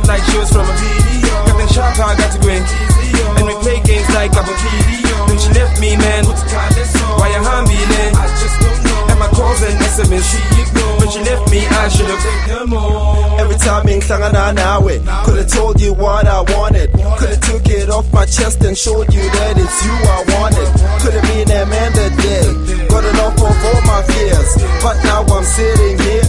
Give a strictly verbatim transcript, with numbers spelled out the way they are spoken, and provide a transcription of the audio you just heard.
like she was from a video. Captain Sharp, I got to win. And we play games like I'm a kid. Then she left me, man. Why you harm me, man? I just don't know. And my calls and S M S she ignored. When she left me, I should've taken more. Every time in Klangana now it could've told you what I wanted. Could've took it off my chest and showed you that it's you I wanted. Could've been that man that day, got enough of all my fears. But now I'm sitting here